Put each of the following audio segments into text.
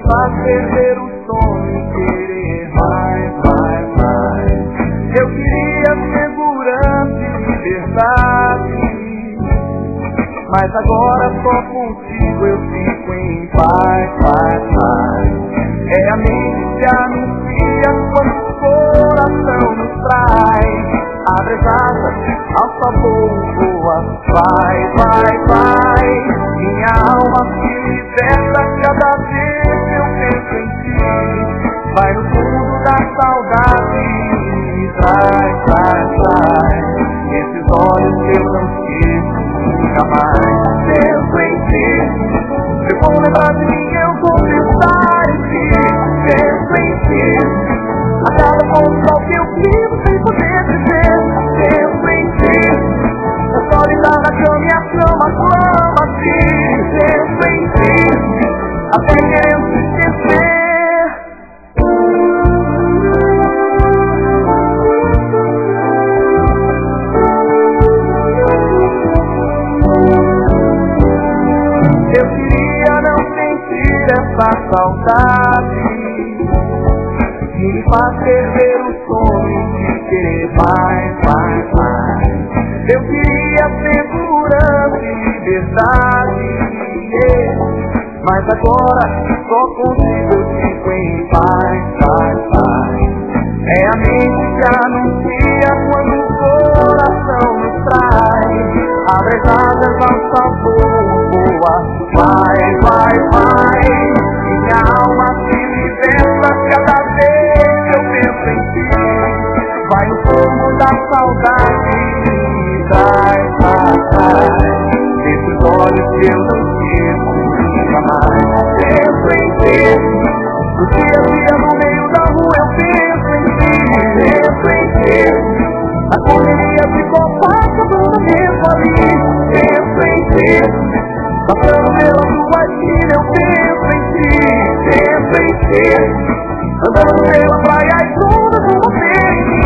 faz perder o sono e querer mais. Eu queria segurança e liberdade, mas agora só contigo eu fico em paz. É a mente que anuncia quando o coração nos trai. Abre as asas, alça voo, voa, vai. Minha alma se liberta cada vez que eu penso em ti. Vai no fundo da saudade e traz esses olhos que eu não esqueço nunca mais. Penso em ti, se eu vou lembrar de mim eu vou pensar em ti. Penso em ti, a cada ponto que eu vivo sem poder dizer. Penso em ti, a solidão na cama e a cama clama-te. Penso em ti, até querendo te esquecer. Eu queria não sentir essa saudade que me faz perder o sono e querer mais. Eu queria segurança e liberdade, mas agora só contigo eu fico em paz. É a mente que anuncia quando o coração nos trai. Abre as asas ao sabor, voa, vai. Minha alma se liberta cada vez que eu penso em ti. Vai no fogo da saudade e traz esses olhos que eu não esqueço nunca mais. Penso em ti, no dia a dia no meio da rua eu penso em ti. Penso em ti, a correria de copaca tudo mesmo ali. Penso em ti, passando pela tua esquina eu penso em ti. Penso em ti, andando pela praia e toda com você em mim.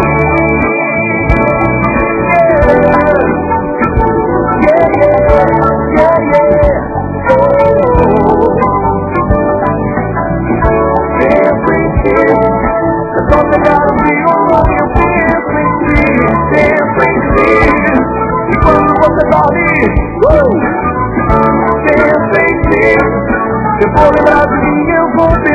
Penso em ti, é só pegar o violão e eu penso em ti. Penso em ti, e quando você dorme, penso em ti. Se eu for lembrar de mim eu vou